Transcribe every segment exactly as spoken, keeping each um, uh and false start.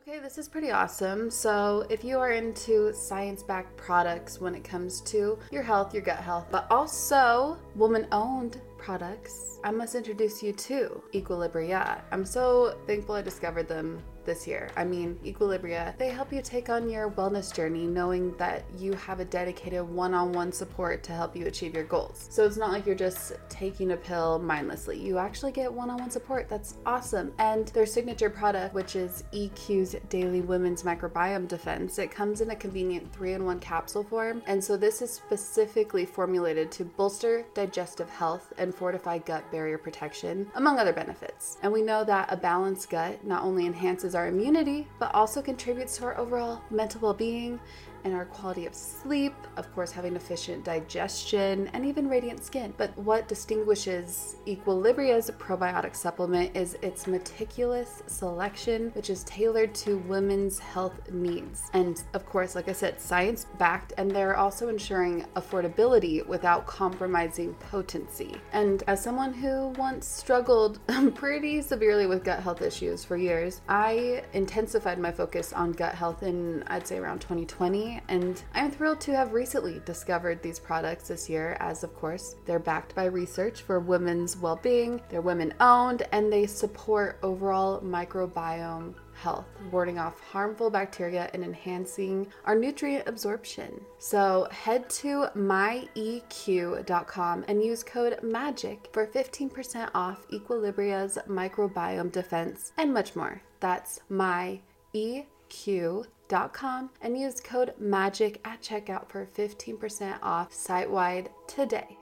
Okay, this is pretty awesome. So if you are into science-backed products when it comes to your health, your gut health, but also woman-owned products, I must introduce you to Equilibria. I'm so thankful I discovered them this year. I mean, Equilibria, they help you take on your wellness journey knowing that you have a dedicated one-on-one support to help you achieve your goals. So it's not like you're just taking a pill mindlessly. You actually get one-on-one support. That's awesome. And their signature product, which is E Q's Daily Women's Microbiome Defense, it comes in a convenient three-in-one capsule form. And so this is specifically formulated to bolster digestive health and fortify gut barrier protection, among other benefits. And we know that a balanced gut not only enhances our immunity, but also contributes to our overall mental well-being and our quality of sleep, of course, having efficient digestion and even radiant skin. But what distinguishes Equilibria's probiotic supplement is its meticulous selection, which is tailored to women's health needs. And of course, like I said, science-backed, and they're also ensuring affordability without compromising potency. And as someone who once struggled pretty severely with gut health issues for years, I intensified my focus on gut health in, I'd say, around twenty twenty. And I'm thrilled to have recently discovered these products this year, as of course, they're backed by research for women's well-being, they're women-owned, and they support overall microbiome health, warding off harmful bacteria and enhancing our nutrient absorption. So head to my E Q dot com and use code MAGIC for fifteen percent off Equilibria's microbiome defense and much more. That's my E Q dot com and use code MAGIC at checkout for fifteen percent off site-wide today.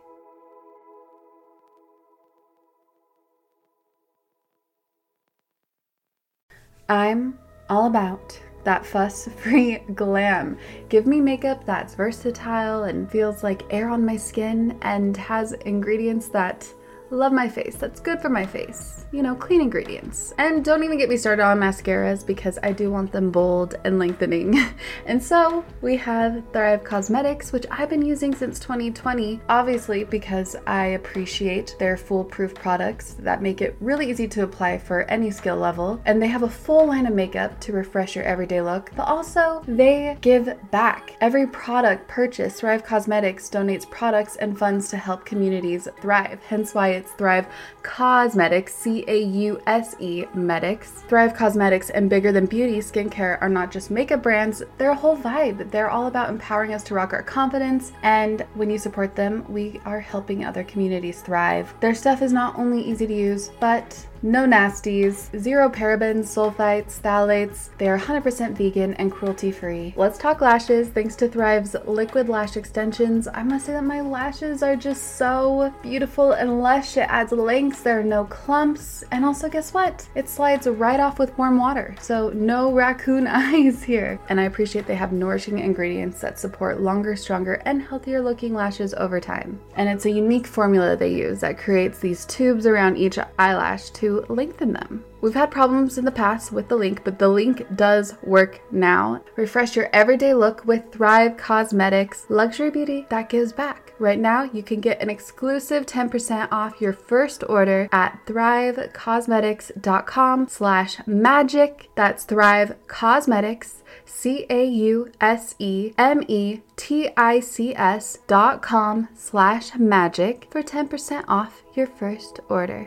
I'm all about that fuss-free glam. Give me makeup that's versatile and feels like air on my skin and has ingredients that love my face, that's good for my face. You know, clean ingredients. And don't even get me started on mascaras because I do want them bold and lengthening. And so we have Thrive Causemetics, which I've been using since twenty twenty, obviously because I appreciate their foolproof products that make it really easy to apply for any skill level. And they have a full line of makeup to refresh your everyday look, but also they give back. Every product purchased, Thrive Causemetics donates products and funds to help communities thrive, hence why it's Thrive Causemetics, C A U S E Medics. Thrive Causemetics and Bigger Than Beauty skincare are not just makeup brands, they're a whole vibe. They're all about empowering us to rock our confidence, and when you support them, we are helping other communities thrive. Their stuff is not only easy to use, but no nasties, zero parabens, sulfites, phthalates. They are one hundred percent vegan and cruelty-free. Let's talk lashes. Thanks to Thrive's liquid lash extensions, I must say that my lashes are just so beautiful and lush. It adds lengths, there are no clumps, and also guess what? It slides right off with warm water, so no raccoon eyes here. And I appreciate they have nourishing ingredients that support longer, stronger, and healthier looking lashes over time. And it's a unique formula they use that creates these tubes around each eyelash to lengthen them. We've had problems in the past with the link, but the link does work now. Refresh your everyday look with Thrive Causemetics, luxury beauty that gives back. Right now, you can get an exclusive ten percent off your first order at thrive causemetics dot com slash magic. That's Thrive Causemetics, C A U S E M E T I C S dot com slash magic for ten percent off your first order.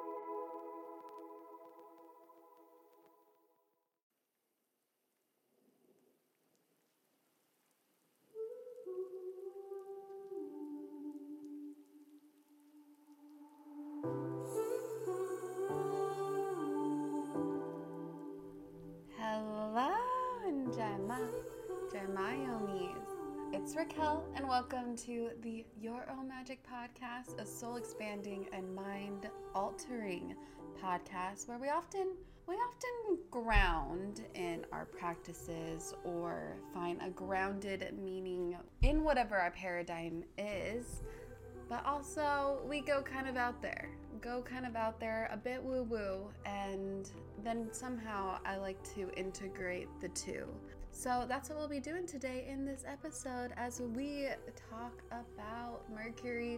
Hello, Jema, Jemayomies. It's Raquel, and welcome to the Your Own Magic podcast, a soul-expanding and mind-altering podcast where we often we often ground in our practices or find a grounded meaning in whatever our paradigm is. But also, we go kind of out there, go kind of out there, a bit woo-woo, and then somehow I like to integrate the two. So that's what we'll be doing today in this episode as we talk about Mercury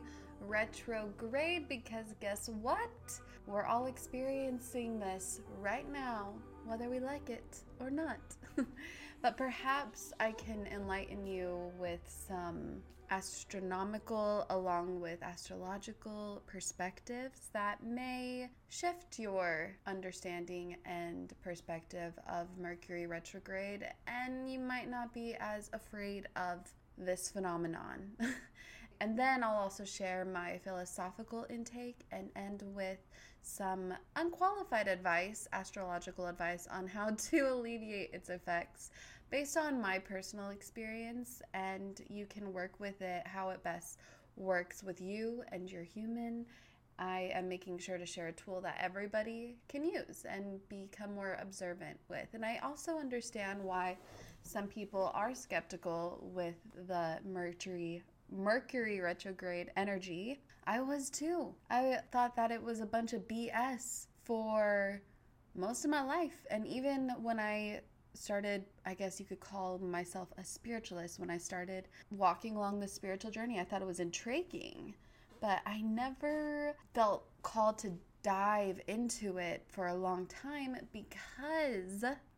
retrograde, because guess what? We're all experiencing this right now whether we like it or not. But perhaps I can enlighten you with some astronomical along with astrological perspectives that may shift your understanding and perspective of Mercury retrograde, and you might not be as afraid of this phenomenon. And then I'll also share my philosophical intake and end with some unqualified advice, astrological advice, on how to alleviate its effects based on my personal experience, and you can work with it how it best works with you and your human. I am making sure to share a tool that everybody can use and become more observant with. And I also understand why some people are skeptical with the Mercury Mercury retrograde energy. I was too. I thought that it was a bunch of B S for most of my life. And even when I started, I guess you could call myself a spiritualist, when I started walking along the spiritual journey, I thought it was intriguing. But I never felt called to dive into it for a long time because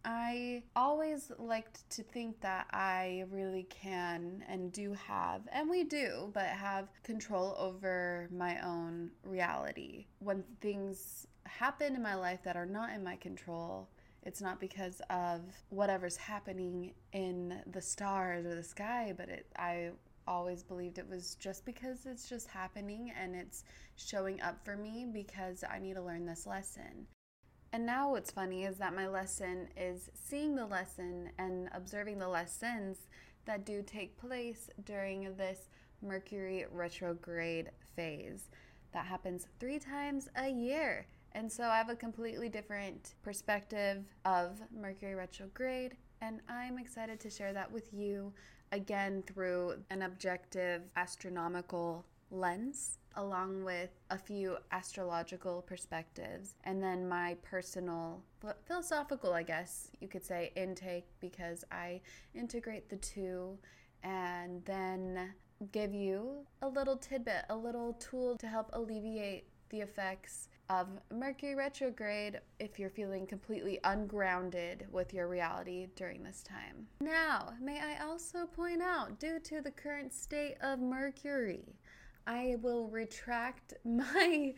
I always liked to think that I really can and do have, and we do, but have control over my own reality. When things happen in my life that are not in my control, it's not because of whatever's happening in the stars or the sky, but it I always believed it was just because it's just happening and it's showing up for me because I need to learn this lesson. And now what's funny is that my lesson is seeing the lesson and observing the lessons that do take place during this Mercury retrograde phase that happens three times a year. And so I have a completely different perspective of Mercury retrograde, and I'm excited to share that with you, again, through an objective astronomical lens, along with a few astrological perspectives, and then my personal philosophical, I guess you could say, intake, because I integrate the two, and then give you a little tidbit, a little tool to help alleviate the effects of Mercury retrograde if you're feeling completely ungrounded with your reality during this time. Now, may I also point out, due to the current state of Mercury, I will retract my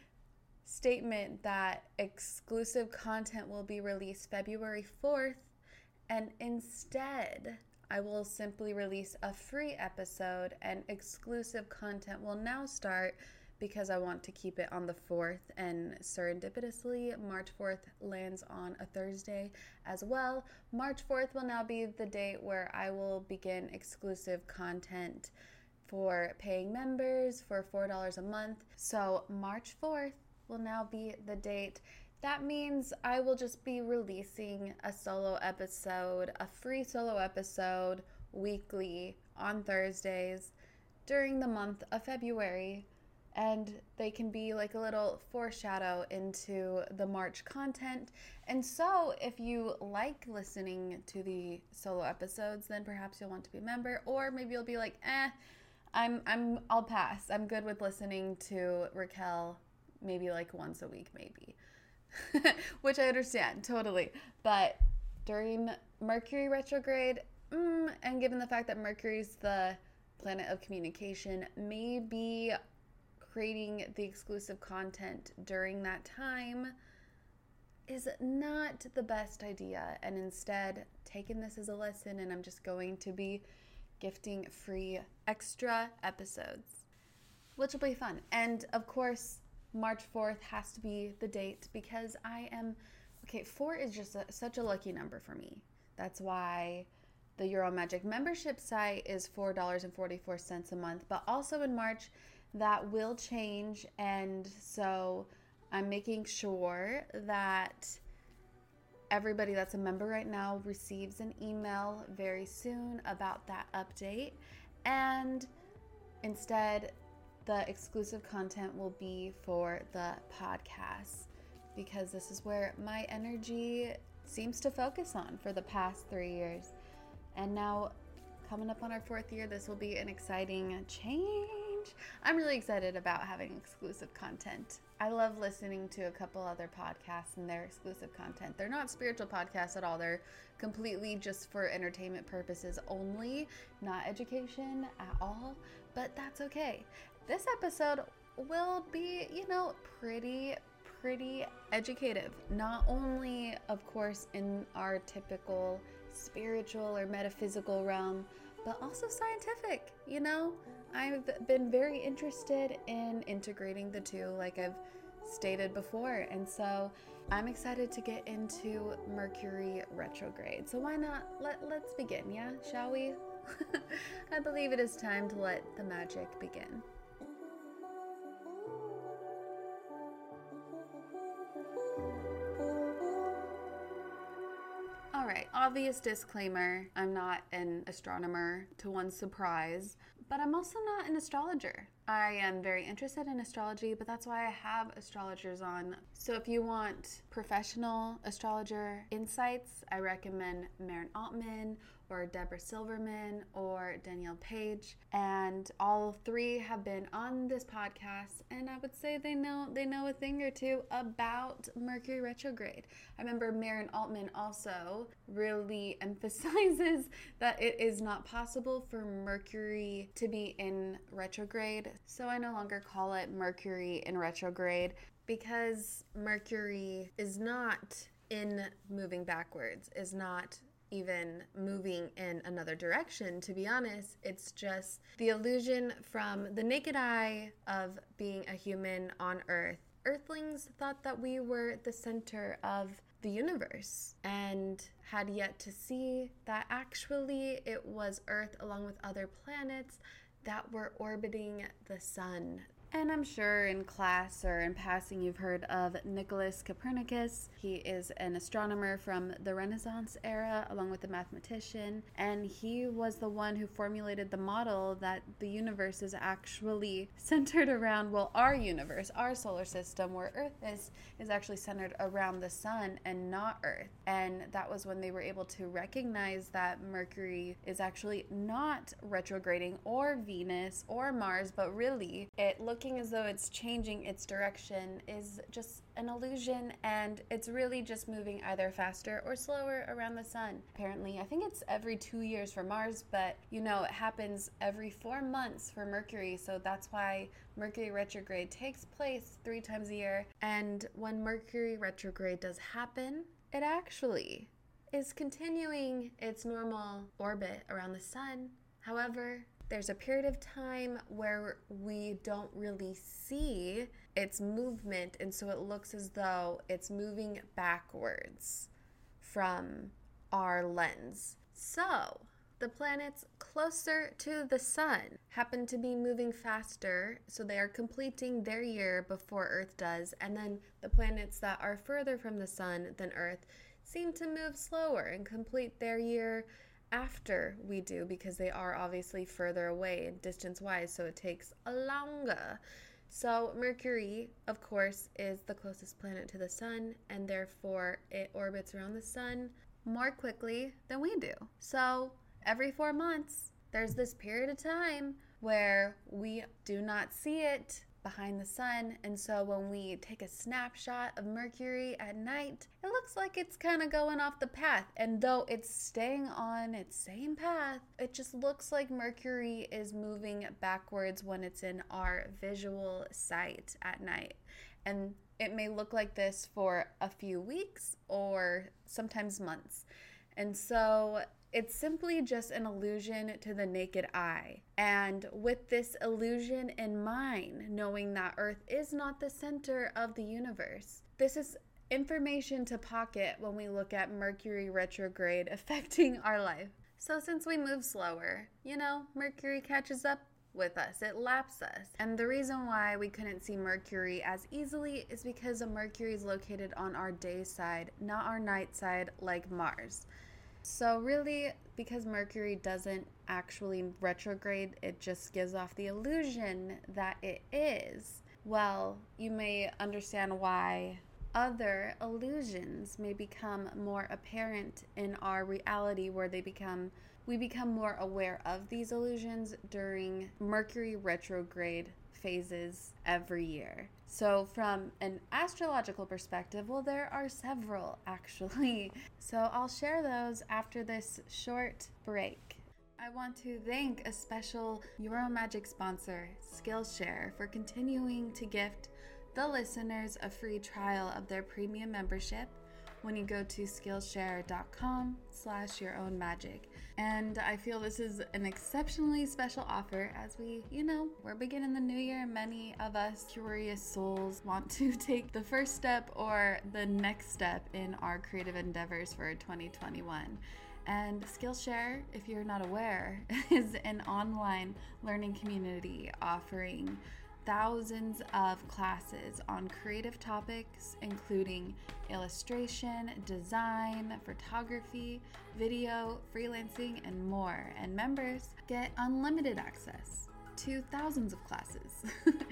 statement that exclusive content will be released February fourth, and instead I will simply release a free episode, and exclusive content will now start because I want to keep it on the fourth, and serendipitously March fourth lands on a Thursday as well. March fourth will now be the date where I will begin exclusive content for paying members for four dollars a month. So March fourth will now be the date. That means I will just be releasing a solo episode, a free solo episode weekly on Thursdays during the month of February. And they can be like a little foreshadow into the March content. And so if you like listening to the solo episodes, then perhaps you'll want to be a member, or maybe you'll be like, eh, I'm, I'm, I'll pass. I'm good with listening to Raquel maybe like once a week, maybe, which I understand totally. But during Mercury retrograde, mm, and given the fact that Mercury's the planet of communication, maybe creating the exclusive content during that time is not the best idea, and instead taking this as a lesson, and I'm just going to be gifting free extra episodes, which will be fun. And of course, March fourth has to be the date because I am, okay, four is just a, such a lucky number for me. That's why the Euromagic membership site is four dollars and forty-four cents a month, but also in March, that will change, and so I'm making sure that everybody that's a member right now receives an email very soon about that update, and instead the exclusive content will be for the podcast, because this is where my energy seems to focus on for the past three years. And now, coming up on our fourth year, this will be an exciting change. I'm really excited about having exclusive content I love listening to a couple other podcasts and their exclusive content. They're not spiritual podcasts at all. They're completely just for entertainment purposes only, not education at all, but that's okay. This episode will be, you know, pretty pretty educative. Not only, of course, in our typical spiritual or metaphysical realm, but also scientific. You know, I've been very interested in integrating the two, like I've stated before, and so I'm excited to get into Mercury retrograde. So why not let, let's begin, yeah? Shall we? I believe it is time to let the magic begin. Alright, obvious disclaimer, I'm not an astronomer to one's surprise, but I'm also not an astrologer. I am very interested in astrology, but that's why I have astrologers on. So if you want professional astrologer insights, I recommend Maren Altman or Deborah Silverman or Danielle Page. And all three have been on this podcast, and I would say they know they know a thing or two about Mercury retrograde. I remember Maren Altman also really emphasizes that it is not possible for Mercury to be in retrograde. So I no longer call it Mercury in retrograde because Mercury is not in moving backwards, is not even moving in another direction. To be honest, it's just the illusion from the naked eye of being a human on Earth. Earthlings thought that we were the center of the universe and had yet to see that actually it was Earth along with other planets that were orbiting the sun. And I'm sure in class or in passing you've heard of Nicholas Copernicus. He is an astronomer from the Renaissance era along with a mathematician, and he was the one who formulated the model that the universe is actually centered around, well, our universe, our solar system, where Earth is, is actually centered around the sun and not Earth. And that was when they were able to recognize that Mercury is actually not retrograding, or Venus or Mars, but really it looks looking as though it's changing its direction is just an illusion, and it's really just moving either faster or slower around the sun. Apparently, I think it's every two years for Mars, but you know, it happens every four months for Mercury, so that's why Mercury retrograde takes place three times a year. And when Mercury retrograde does happen, it actually is continuing its normal orbit around the sun. However, there's a period of time where we don't really see its movement, and so it looks as though it's moving backwards from our lens. So, the planets closer to the sun happen to be moving faster, so they are completing their year before Earth does, and then the planets that are further from the sun than Earth seem to move slower and complete their year after we do, because they are obviously further away distance-wise, so it takes longer. So Mercury, of course, is the closest planet to the sun, and therefore it orbits around the sun more quickly than we do. So every four months, there's this period of time where we do not see it behind the sun, and so when we take a snapshot of Mercury at night, it looks like it's kind of going off the path, and though it's staying on its same path, it just looks like Mercury is moving backwards when it's in our visual sight at night. And it may look like this for a few weeks or sometimes months. And so it's simply just an illusion to the naked eye. And with this illusion in mind, knowing that Earth is not the center of the universe, this is information to pocket when we look at Mercury retrograde affecting our life. So since we move slower, you know, Mercury catches up with us, it laps us. And the reason why we couldn't see Mercury as easily is because Mercury is located on our day side, not our night side like Mars. So really, because Mercury doesn't actually retrograde, it just gives off the illusion that it is. Well, you may understand why other illusions may become more apparent in our reality, where they become we become more aware of these illusions during Mercury retrograde phases every year. So from an astrological perspective, well, there are several actually. So I'll share those after this short break. I want to thank a special Euromagic sponsor, Skillshare, for continuing to gift the listeners a free trial of their premium membership when you go to Skillshare.com slash your own magic. And I feel this is an exceptionally special offer as we, you know, we're beginning the new year. Many of us curious souls want to take the first step or the next step in our creative endeavors for twenty twenty-one. And Skillshare, if you're not aware, is an online learning community offering thousands of classes on creative topics, including illustration, design, photography, video, freelancing, and more. And members get unlimited access to thousands of classes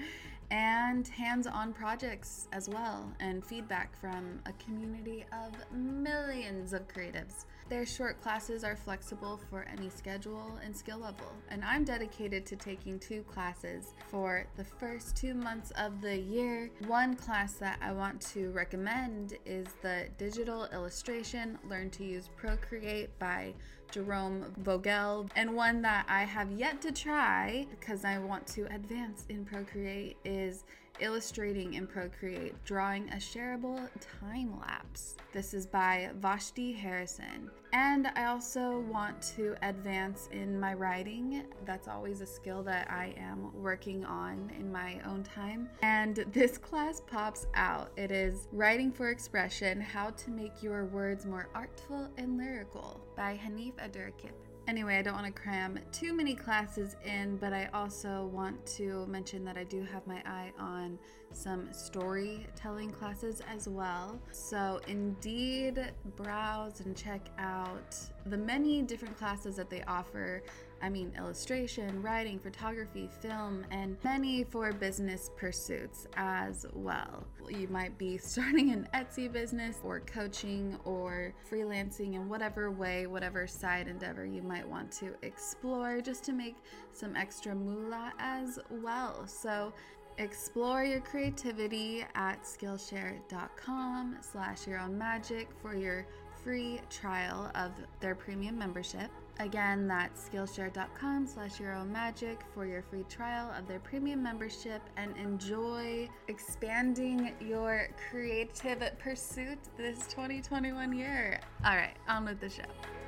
and hands-on projects as well, and feedback from a community of millions of creatives. Their short classes are flexible for any schedule and skill level, and I'm dedicated to taking two classes for the first two months of the year. One class that I want to recommend is the Digital Illustration Learn to Use Procreate by Jerome Vogel, and one that I have yet to try because I want to advance in Procreate is Illustrating in Procreate, Drawing a Shareable Time Lapse. This is by Vashti Harrison. And I also want to advance in my writing. That's always a skill that I am working on in my own time. And this class pops out. It is Writing for Expression, How to Make Your Words More Artful and Lyrical by Hanif Abdurraqib. Anyway, I don't want to cram too many classes in, but I also want to mention that I do have my eye on some storytelling classes as well. So indeed, browse and check out the many different classes that they offer. I mean, illustration, writing, photography, film, and many for business pursuits as well. You might be starting an Etsy business or coaching or freelancing in whatever way, whatever side endeavor you might want to explore just to make some extra moolah as well. So explore your creativity at Skillshare.com slash your own magic for your free trial of their premium membership. Again, that's Skillshare.com slash your own magic for your free trial of their premium membership, and enjoy expanding your creative pursuit this twenty twenty-one year. All right, on with the show.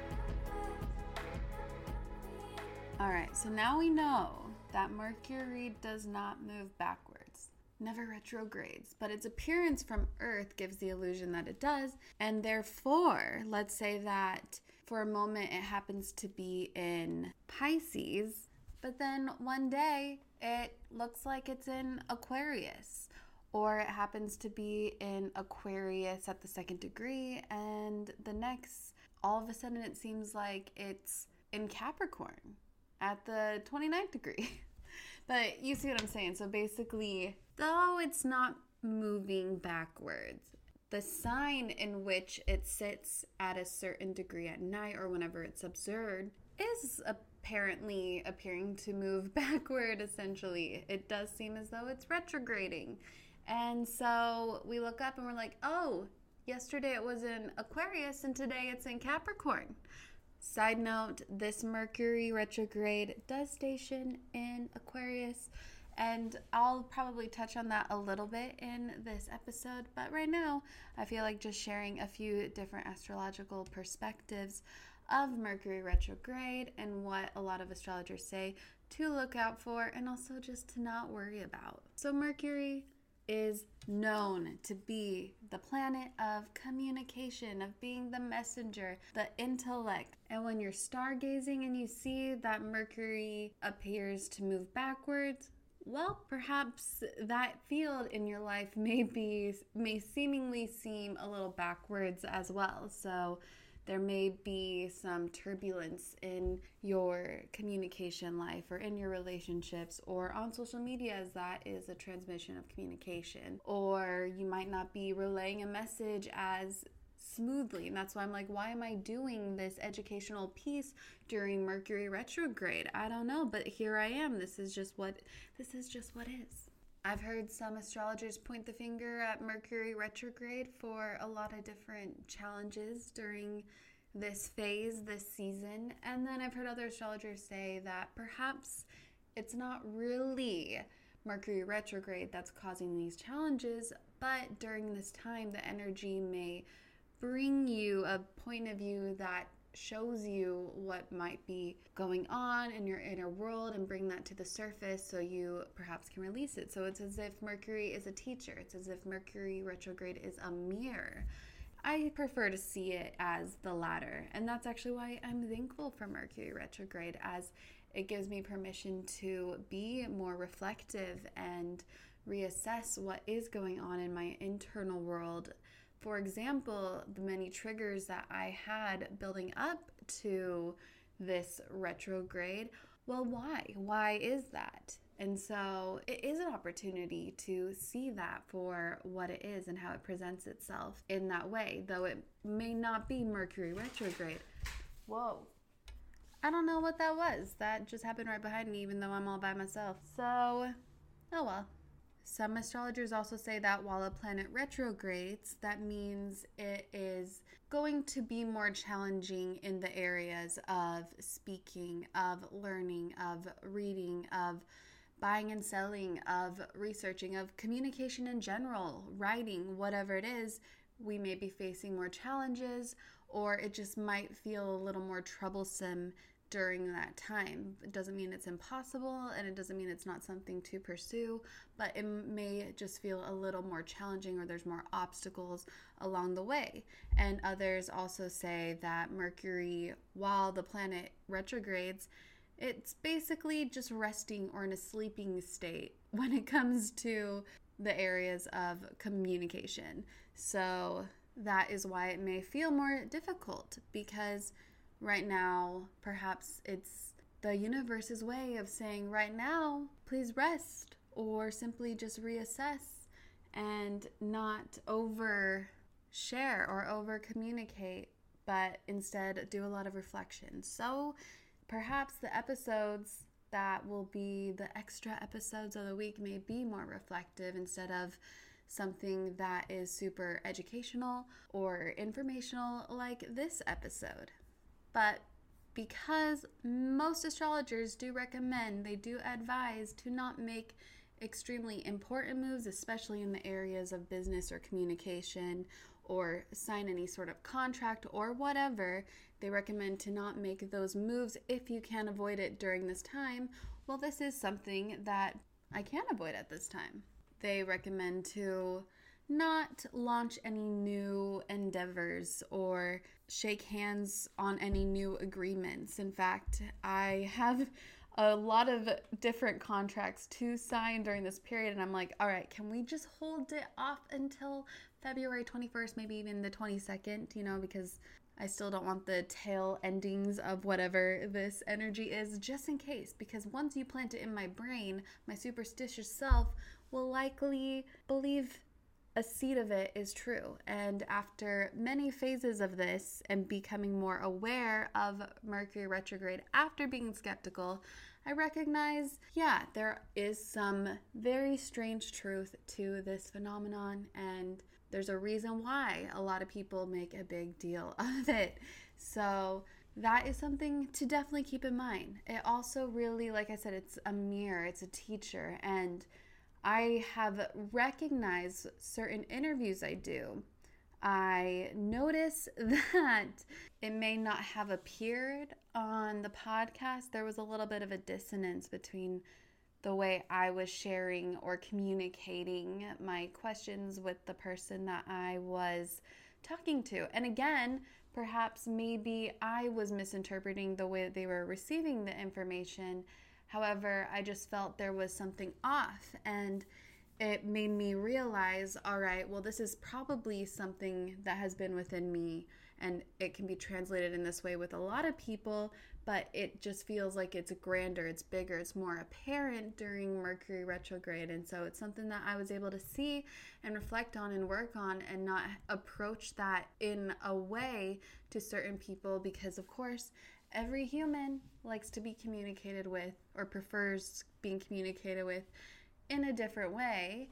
All right, so now we know that Mercury does not move backwards, never retrogrades, but its appearance from Earth gives the illusion that it does. And therefore, let's say that for a moment it happens to be in Pisces, but then one day it looks like it's in Aquarius, or it happens to be in Aquarius at the second degree, and the next, all of a sudden it seems like it's in Capricorn at the twenty-ninth degree. But you see what I'm saying. So basically, though it's not moving backwards, the sign in which it sits at a certain degree at night or whenever it's observed is apparently appearing to move backward, essentially. It does seem as though it's retrograding. And so we look up and we're like, oh, yesterday it was in Aquarius and today it's in Capricorn. Side note, this Mercury retrograde does station in Aquarius, and I'll probably touch on that a little bit in this episode, but right now I feel like just sharing a few different astrological perspectives of Mercury retrograde and what a lot of astrologers say to look out for and also just to not worry about. So Mercury is known to be the planet of communication, of being the messenger, the intellect. And when you're stargazing and you see that Mercury appears to move backwards, well, perhaps that field in your life may be, may seemingly seem a little backwards as well. So there may be some turbulence in your communication life or in your relationships or on social media, as that is a transmission of communication. Or you might not be relaying a message as smoothly. And that's why I'm like, why am I doing this educational piece during Mercury retrograde? I don't know, but here I am. This is just what this is just what is. I've heard some astrologers point the finger at Mercury retrograde for a lot of different challenges during this phase, this season. And then I've heard other astrologers say that perhaps it's not really Mercury retrograde that's causing these challenges, but during this time, the energy may bring you a point of view that shows you what might be going on in your inner world and bring that to the surface so you perhaps can release it. So it's as if Mercury is a teacher. It's as if Mercury retrograde is a mirror. I prefer to see it as the latter, and that's actually why I'm thankful for Mercury retrograde, as it gives me permission to be more reflective and reassess what is going on in my internal world. For example, the many triggers that I had building up to this retrograde. Well, why? Why is that? And so it is an opportunity to see that for what it is and how it presents itself in that way, though it may not be Mercury retrograde. Whoa. I don't know what that was. That just happened right behind me, even though I'm all by myself. So, oh well. Some astrologers also say that while a planet retrogrades, that means it is going to be more challenging in the areas of speaking, of learning, of reading, of buying and selling, of researching, of communication in general, writing, whatever it is. We may be facing more challenges, or it just might feel a little more troublesome during that time. It doesn't mean it's impossible, and it doesn't mean it's not something to pursue, but it may just feel a little more challenging, or there's more obstacles along the way. And others also say that Mercury, while the planet retrogrades, it's basically just resting or in a sleeping state when it comes to the areas of communication. So that is why it may feel more difficult, because right now, perhaps it's the universe's way of saying, right now, please rest, or simply just reassess and not over share or over communicate, but instead do a lot of reflection. So perhaps the episodes that will be the extra episodes of the week may be more reflective instead of something that is super educational or informational like this episode. But because most astrologers do recommend, they do advise to not make extremely important moves, especially in the areas of business or communication, or sign any sort of contract or whatever, they recommend to not make those moves if you can avoid it during this time. Well, this is something that I can avoid at this time. They recommend to not launch any new endeavors or shake hands on any new agreements. In fact, I have a lot of different contracts to sign during this period, and I'm like, all right, can we just hold it off until February twenty-first, maybe even the twenty-second, you know, because I still don't want the tail endings of whatever this energy is, just in case, because once you plant it in my brain, my superstitious self will likely believe a seed of it is true. And after many phases of this and becoming more aware of Mercury retrograde after being skeptical, I recognize, yeah, there is some very strange truth to this phenomenon, and there's a reason why a lot of people make a big deal of it. So that is something to definitely keep in mind. It also really, like I said, it's a mirror, it's a teacher, and I have recognized certain interviews I do. I notice that it may not have appeared on the podcast. There was a little bit of a dissonance between the way I was sharing or communicating my questions with the person that I was talking to. And again, perhaps maybe I was misinterpreting the way that they were receiving the information. However, I just felt there was something off, and it made me realize, all right, well, this is probably something that has been within me, and it can be translated in this way with a lot of people, but it just feels like it's grander, it's bigger, it's more apparent during Mercury retrograde. And so it's something that I was able to see and reflect on and work on, and not approach that in a way to certain people, because of course, every human likes to be communicated with or prefers being communicated with in a different way.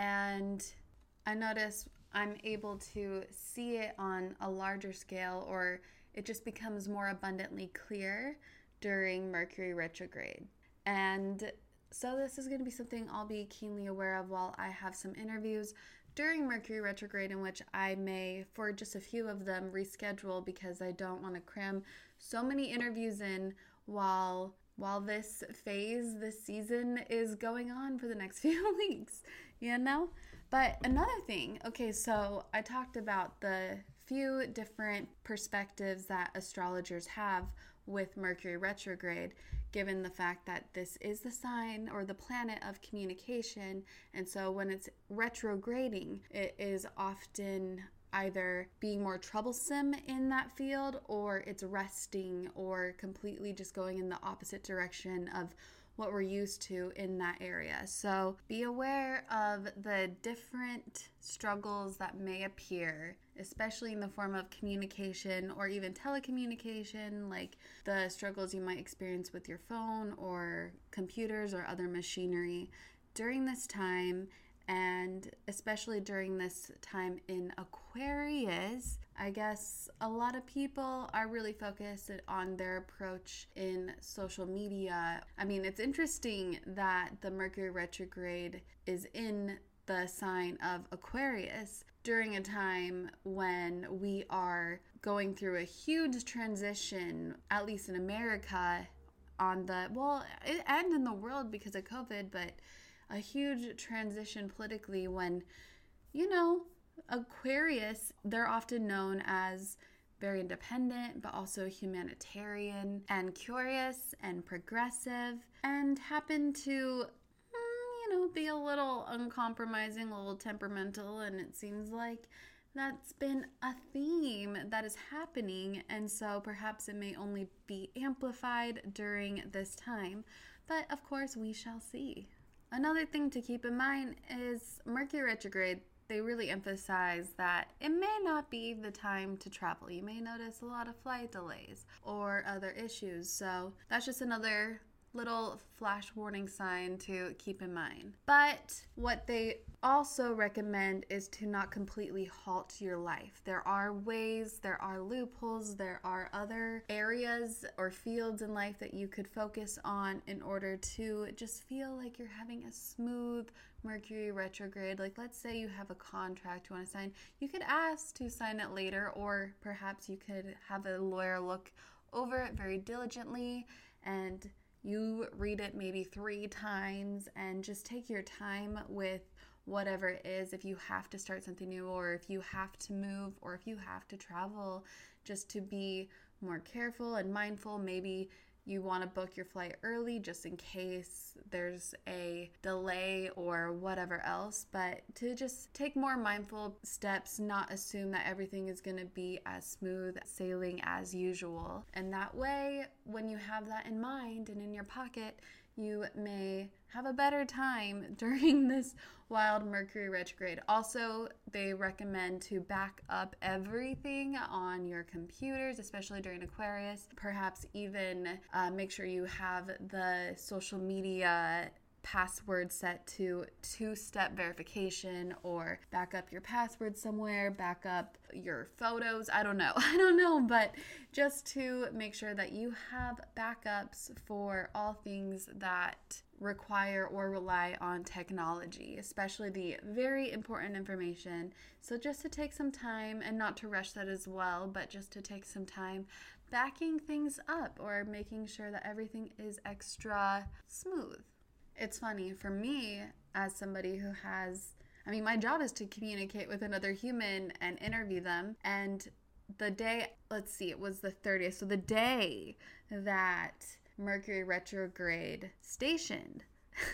And I notice I'm able to see it on a larger scale, or it just becomes more abundantly clear during Mercury retrograde. And so this is going to be something I'll be keenly aware of while I have some interviews during Mercury retrograde, in which I may, for just a few of them, reschedule because I don't want to cram so many interviews in while while this phase, this season is going on for the next few weeks, you know? But another thing, okay, so I talked about the few different perspectives that astrologers have with Mercury retrograde, given the fact that this is the sign or the planet of communication. And so when it's retrograding, it is often either being more troublesome in that field, or it's resting, or completely just going in the opposite direction of what we're used to in that area. So be aware of the different struggles that may appear, especially in the form of communication or even telecommunication, like the struggles you might experience with your phone or computers or other machinery during this time. And especially during this time in Aquarius, I guess a lot of people are really focused on their approach in social media. I mean, it's interesting that the Mercury retrograde is in the sign of Aquarius during a time when we are going through a huge transition, at least in America, on the, well, and in the world because of COVID, but a huge transition politically when, you know, Aquarius, they're often known as very independent, but also humanitarian and curious and progressive, and happen to, you know, be a little uncompromising, a little temperamental, and it seems like that's been a theme that is happening, and so perhaps it may only be amplified during this time, but of course we shall see. Another thing to keep in mind is Mercury retrograde, they really emphasize that it may not be the time to travel. You may notice a lot of flight delays or other issues, so that's just another little flash warning sign to keep in mind. But what they also recommend is to not completely halt your life. There are ways, there are loopholes, there are other areas or fields in life that you could focus on in order to just feel like you're having a smooth Mercury retrograde. Like, let's say you have a contract you want to sign. You could ask to sign it later, or perhaps you could have a lawyer look over it very diligently, and you read it maybe three times and just take your time with whatever it is. If you have to start something new, or if you have to move, or if you have to travel, just to be more careful and mindful. Maybe you want to book your flight early just in case there's a delay or whatever else, but to just take more mindful steps, not assume that everything is going to be as smooth sailing as usual. And that way, when you have that in mind and in your pocket, you may have a better time during this wild Mercury retrograde. Also, they recommend to back up everything on your computers, especially during Aquarius. Perhaps even uh, make sure you have the social media password set to two-step verification, or back up your password somewhere, back up your photos. I don't know. I don't know, but just to make sure that you have backups for all things that require or rely on technology, especially the very important information. So just to take some time, and not to rush that as well, but just to take some time backing things up or making sure that everything is extra smooth. It's funny, for me, as somebody who has, I mean, my job is to communicate with another human and interview them. And the day, let's see, it was the thirtieth. So the day that Mercury retrograde stationed,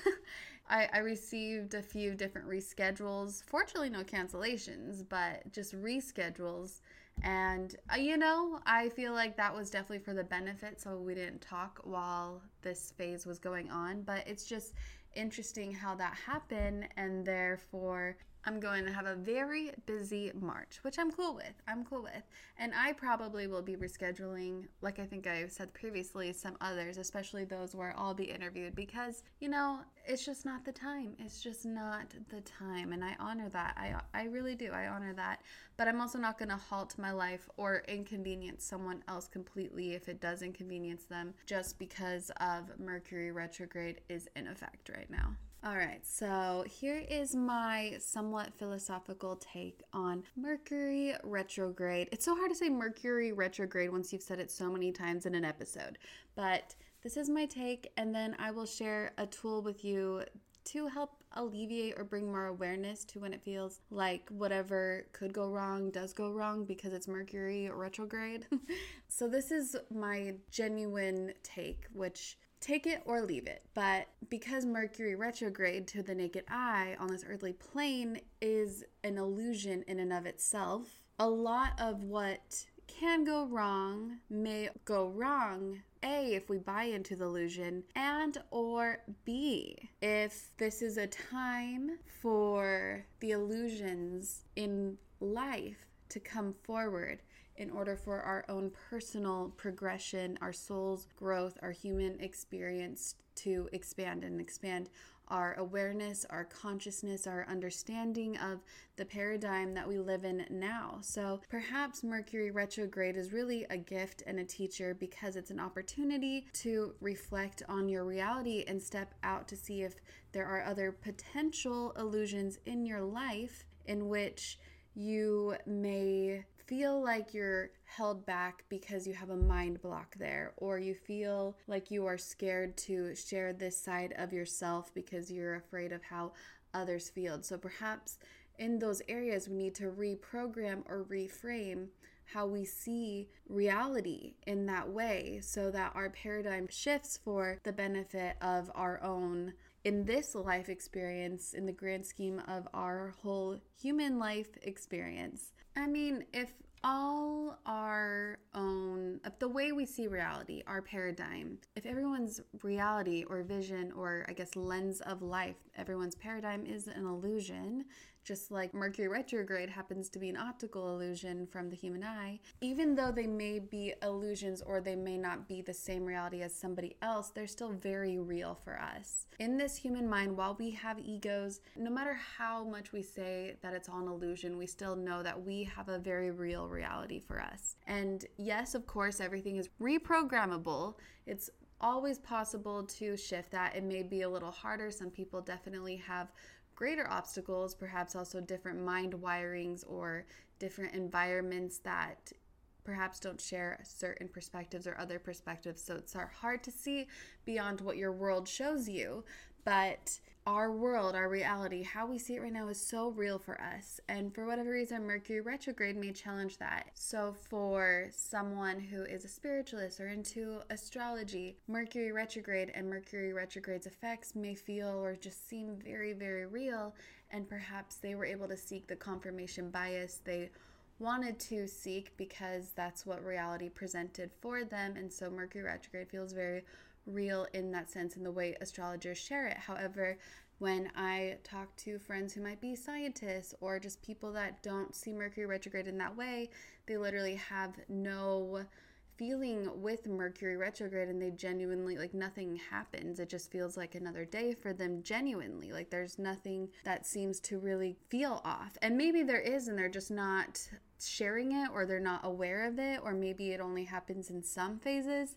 I, I received a few different reschedules. Fortunately, no cancellations, but just reschedules. And, uh, you know, I feel like that was definitely for the benefit, so we didn't talk while this phase was going on. But it's just interesting how that happened, and therefore I'm going to have a very busy March, which I'm cool with. I'm cool with. And I probably will be rescheduling, like I think I said previously, some others, especially those where I'll be interviewed, because, you know, it's just not the time. It's just not the time. And I honor that. I, I really do. I honor that. But I'm also not going to halt my life or inconvenience someone else completely if it does inconvenience them just because of Mercury retrograde is in effect right now. All right, so here is my somewhat philosophical take on Mercury retrograde. It's so hard to say Mercury retrograde once you've said it so many times in an episode, but this is my take, and then I will share a tool with you to help alleviate or bring more awareness to when it feels like whatever could go wrong does go wrong because it's Mercury retrograde. So this is my genuine take, which take it or leave it. But because Mercury retrograde to the naked eye on this earthly plane is an illusion in and of itself, a lot of what can go wrong may go wrong, A, if we buy into the illusion, and or B, if this is a time for the illusions in life to come forward in order for our own personal progression, our soul's growth, our human experience to expand and expand our awareness, our consciousness, our understanding of the paradigm that we live in now. So perhaps Mercury retrograde is really a gift and a teacher because it's an opportunity to reflect on your reality and step out to see if there are other potential illusions in your life in which you may feel like you're held back because you have a mind block there, or you feel like you are scared to share this side of yourself because you're afraid of how others feel. So perhaps in those areas we need to reprogram or reframe how we see reality in that way so that our paradigm shifts for the benefit of our own, in this life experience, in the grand scheme of our whole human life experience. I mean, if all our own, if the way we see reality, our paradigm, if everyone's reality or vision or I guess lens of life, everyone's paradigm is an illusion, just like Mercury retrograde happens to be an optical illusion from the human eye, even though they may be illusions or they may not be the same reality as somebody else, they're still very real for us. In this human mind, while we have egos, no matter how much we say that it's all an illusion, we still know that we have a very real reality for us. And yes, of course, everything is reprogrammable. It's always possible to shift that. It may be a little harder. Some people definitely have greater obstacles, perhaps also different mind wirings or different environments that perhaps don't share certain perspectives or other perspectives. So it's hard to see beyond what your world shows you. But our world, our reality, how we see it right now is so real for us. And for whatever reason, Mercury retrograde may challenge that. So for someone who is a spiritualist or into astrology, Mercury retrograde and Mercury retrograde's effects may feel or just seem very, very real. And perhaps they were able to seek the confirmation bias they wanted to seek because that's what reality presented for them. And so Mercury retrograde feels very real in that sense in the way astrologers share it. However, when I talk to friends who might be scientists or just people that don't see Mercury retrograde in that way, they literally have no feeling with Mercury retrograde and they genuinely, like, nothing happens. It just feels like another day for them genuinely. Like there's nothing that seems to really feel off. And maybe there is and they're just not sharing it or they're not aware of it, or maybe it only happens in some phases.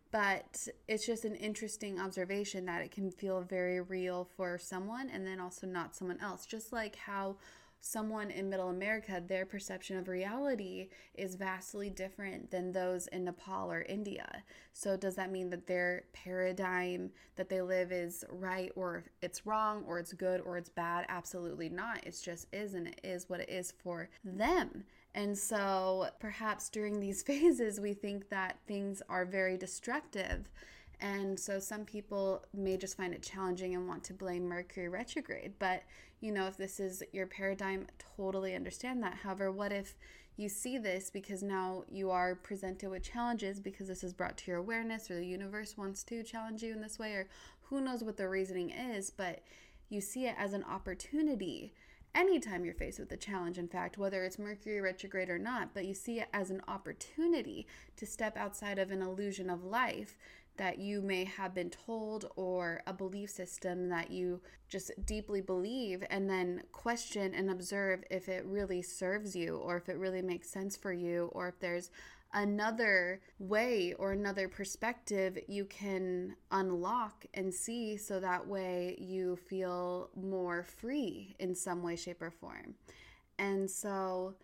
But it's just an interesting observation that it can feel very real for someone and then also not someone else. Just like how someone in Middle America, their perception of reality is vastly different than those in Nepal or India. So does that mean that their paradigm that they live is right or it's wrong or it's good or it's bad? Absolutely not. It's just is, and it is what it is for them. And so perhaps during these phases, we think that things are very destructive. And so some people may just find it challenging and want to blame Mercury retrograde. But, you know, if this is your paradigm, totally understand that. However, what if you see this because now you are presented with challenges because this is brought to your awareness, or the universe wants to challenge you in this way, or who knows what the reasoning is, but you see it as an opportunity. anytime you're faced with a challenge, in fact, whether it's Mercury retrograde or not, but you see it as an opportunity to step outside of an illusion of life that you may have been told, or a belief system that you just deeply believe, and then question and observe if it really serves you, or if it really makes sense for you, or if there's another way or another perspective you can unlock and see, so that way you feel more free in some way, shape, or form. And so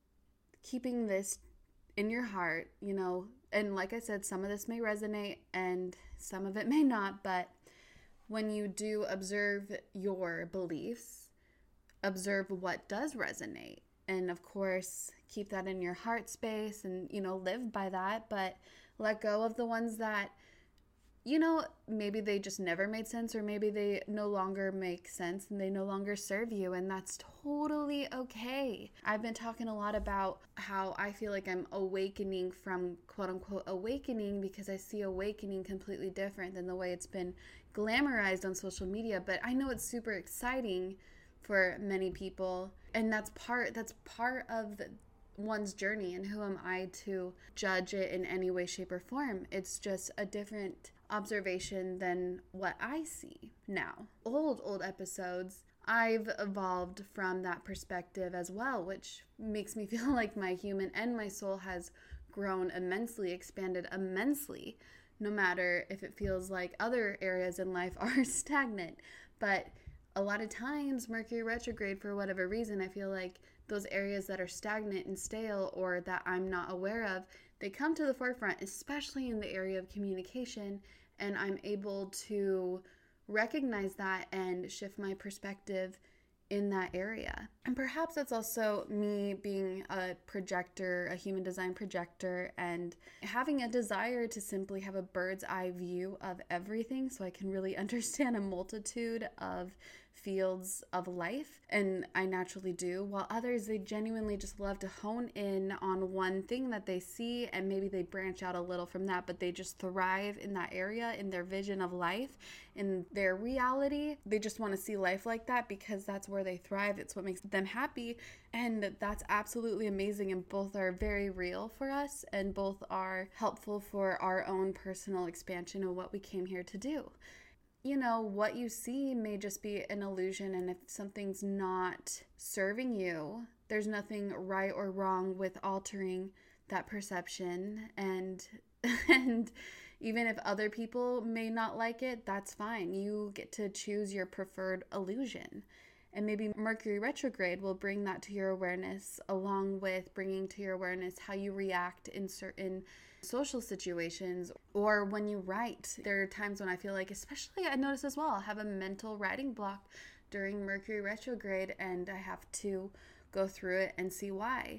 keeping this in your heart, you know, and like I said, some of this may resonate and some of it may not, but when you do observe your beliefs, observe what does resonate. And of course, keep that in your heart space and, you know, live by that, but let go of the ones that, you know, maybe they just never made sense, or maybe they no longer make sense and they no longer serve you, and that's totally okay. I've been talking a lot about how I feel like I'm awakening from quote unquote awakening, because I see awakening completely different than the way it's been glamorized on social media, but I know it's super exciting for many people, and that's part that's part of the, one's journey, and who am I to judge it in any way, shape, or form? It's just a different observation than what I see now. Old, old episodes, I've evolved from that perspective as well, which makes me feel like my human and my soul has grown immensely, expanded immensely, no matter if it feels like other areas in life are stagnant. But a lot of times, Mercury retrograde, for whatever reason, I feel like those areas that are stagnant and stale, or that I'm not aware of, they come to the forefront, especially in the area of communication, and I'm able to recognize that and shift my perspective in that area. And perhaps that's also me being a projector, a human design projector, and having a desire to simply have a bird's eye view of everything, so I can really understand a multitude of fields of life. And I naturally do, while others, they genuinely just love to hone in on one thing that they see, and maybe they branch out a little from that, but they just thrive in that area, in their vision of life, in their reality. They just want to see life like that because that's where they thrive. It's what makes them happy, and that's absolutely amazing, and both are very real for us, and both are helpful for our own personal expansion of what we came here to do. You know, what you see may just be an illusion, and if something's not serving you, there's nothing right or wrong with altering that perception, and and even if other people may not like it, that's fine. You get to choose your preferred illusion. And maybe Mercury retrograde will bring that to your awareness, along with bringing to your awareness how you react in certain social situations, or when you write. There are times when I feel like, especially I notice as well, I'll have a mental writing block during Mercury retrograde, and I have to go through it and see why.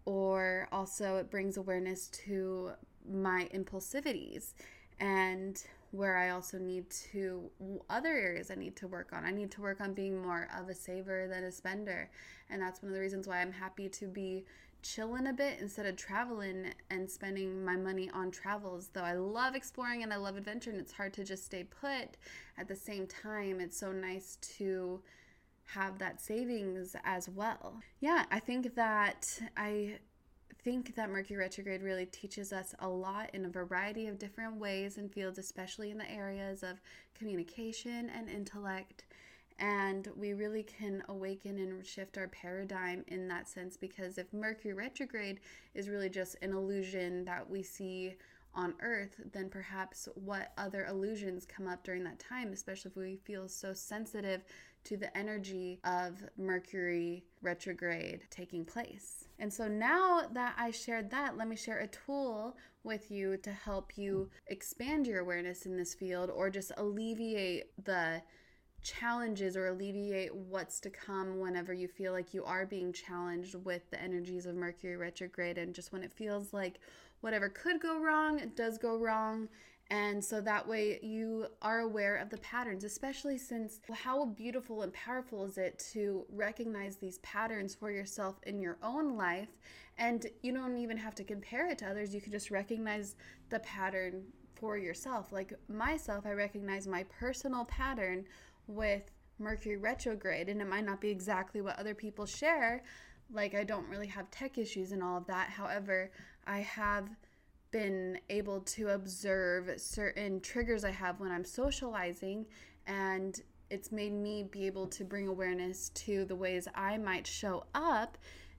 Or also it brings awareness to my impulsivities, and where I also need to, other areas I need to work on. I need to work on being more of a saver than a spender. And that's one of the reasons why I'm happy to be chilling a bit instead of traveling and spending my money on travels. Though I love exploring and I love adventure, and it's hard to just stay put. At the same time, it's so nice to have that savings as well. Yeah, I think that I think that Mercury retrograde really teaches us a lot in a variety of different ways and fields, especially in the areas of communication and intellect. And we really can awaken and shift our paradigm in that sense, because if Mercury retrograde is really just an illusion that we see on Earth, then perhaps what other illusions come up during that time, especially if we feel so sensitive to the energy of Mercury retrograde taking place. And so now that I shared that, let me share a tool with you to help you expand your awareness in this field, or just alleviate the challenges, or alleviate what's to come whenever you feel like you are being challenged with the energies of Mercury retrograde, and just when it feels like whatever could go wrong, it does go wrong. And so that way you are aware of the patterns, especially since how beautiful and powerful is it to recognize these patterns for yourself in your own life. And you don't even have to compare it to others. You can just recognize the pattern for yourself. Like myself, I recognize my personal pattern with Mercury retrograde, and it might not be exactly what other people share. Like, I don't really have tech issues and all of that. However, I have been able to observe certain triggers I have when I'm socializing, and it's made me be able to bring awareness to the ways I might show up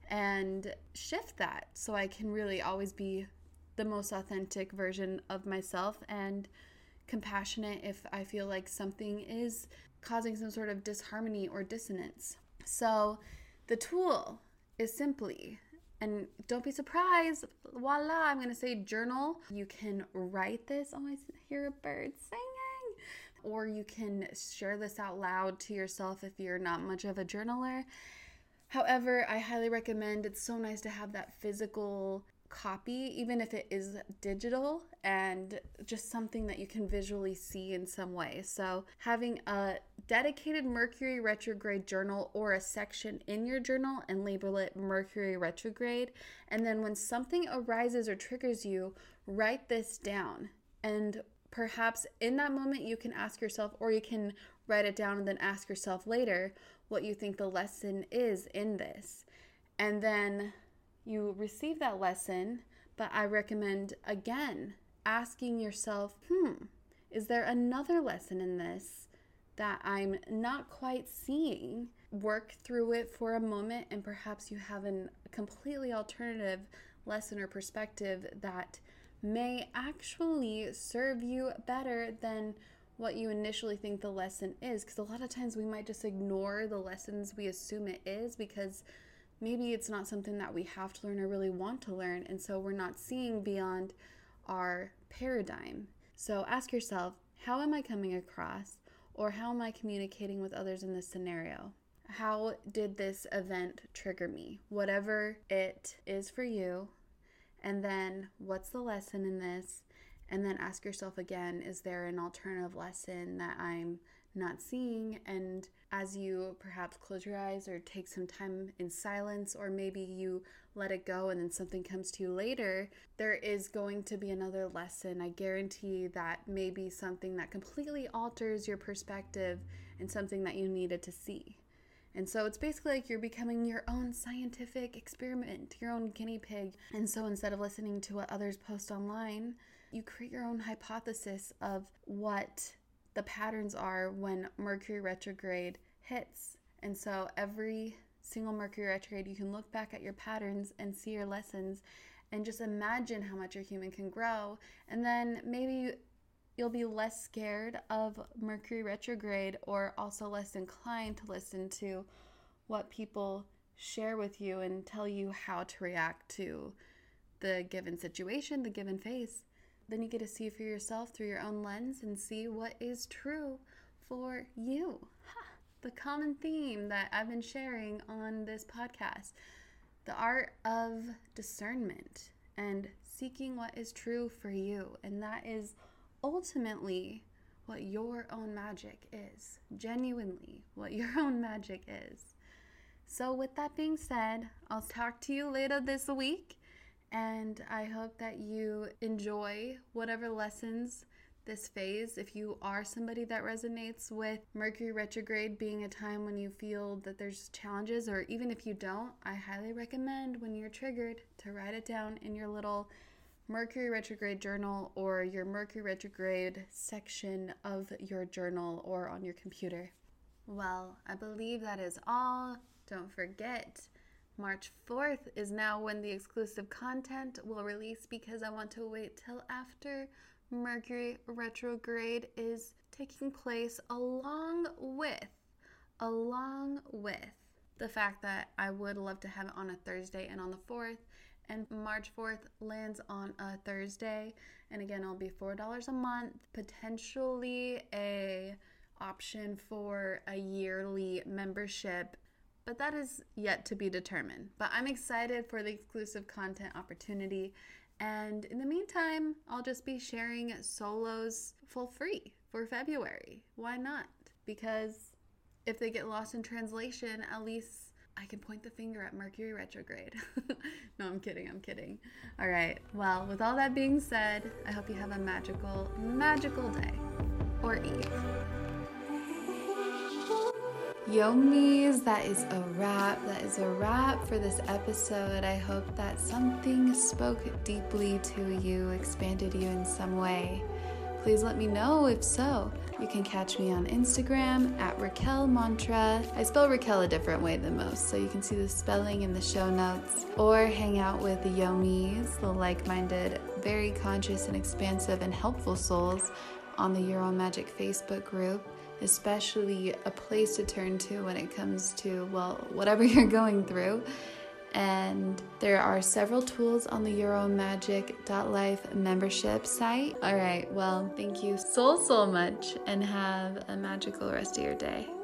and shift that so I can really always be the most authentic version of myself and compassionate if I feel like something is causing some sort of disharmony or dissonance. So the tool is simply, and don't be surprised, voila, I'm going to say journal. You can write this. Oh, I hear a bird singing. Or you can share this out loud to yourself if you're not much of a journaler. However, I highly recommend, it's so nice to have that physical copy, even if it is digital, and just something that you can visually see in some way. So having a dedicated Mercury retrograde journal or a section in your journal and label it Mercury retrograde. And then when something arises or triggers you, write this down. And perhaps in that moment you can ask yourself, or you can write it down and then ask yourself later what you think the lesson is in this. And then you receive that lesson, but I recommend, again, asking yourself, hmm, is there another lesson in this that I'm not quite seeing? Work through it for a moment, and perhaps you have a completely alternative lesson or perspective that may actually serve you better than what you initially think the lesson is. Because a lot of times we might just ignore the lessons we assume it is because maybe it's not something that we have to learn or really want to learn, and so we're not seeing beyond our paradigm. So ask yourself, how am I coming across, or how am I communicating with others in this scenario? How did this event trigger me? Whatever it is for you, and then what's the lesson in this? And then ask yourself again, is there an alternative lesson that I'm not seeing? And as you perhaps close your eyes or take some time in silence, or maybe you let it go and then something comes to you later, there is going to be another lesson. I guarantee that may be something that completely alters your perspective and something that you needed to see. And so it's basically like you're becoming your own scientific experiment, your own guinea pig. And so instead of listening to what others post online, you create your own hypothesis of what the patterns are when Mercury retrograde hits. And so every single Mercury retrograde, you can look back at your patterns and see your lessons and just imagine how much your human can grow. And then maybe you'll be less scared of Mercury retrograde, or also less inclined to listen to what people share with you and tell you how to react to the given situation, the given phase. Then you get to see for yourself through your own lens and see what is true for you. Ha! The common theme that I've been sharing on this podcast, the art of discernment and seeking what is true for you. And that is ultimately what your own magic is. Genuinely what your own magic is. So with that being said, I'll talk to you later this week, and I hope that you enjoy whatever lessons this phase. If you are somebody that resonates with Mercury retrograde being a time when you feel that there's challenges, or even if you don't, I highly recommend when you're triggered to write it down in your little Mercury retrograde journal or your Mercury retrograde section of your journal or on your computer. Well, I believe that is all. Don't forget, March fourth is now when the exclusive content will release, because I want to wait till after Mercury retrograde is taking place, along with, along with the fact that I would love to have it on a Thursday and on the fourth. And March fourth lands on a Thursday. And again, it'll be four dollars a month, potentially a option for a yearly membership. But that is yet to be determined. But I'm excited for the exclusive content opportunity. And in the meantime, I'll just be sharing solos for free for February. Why not? Because if they get lost in translation, at least I can point the finger at Mercury retrograde. No, I'm kidding. I'm kidding. All right. Well, with all that being said, I hope you have a magical, magical day or eve. Yomis, that is a wrap. That is a wrap for this episode. I hope that something spoke deeply to you, expanded you in some way. Please let me know if so. You can catch me on Instagram at Raquel Mantra. I spell Raquel a different way than most, so you can see the spelling in the show notes. Or hang out with the Yomis, the like-minded, very conscious and expansive and helpful souls on the Your Own Magic Facebook group, especially a place to turn to when it comes to, well, whatever you're going through. And there are several tools on the your own magic dot life membership site. All right, well, thank you so, so much, and have a magical rest of your day.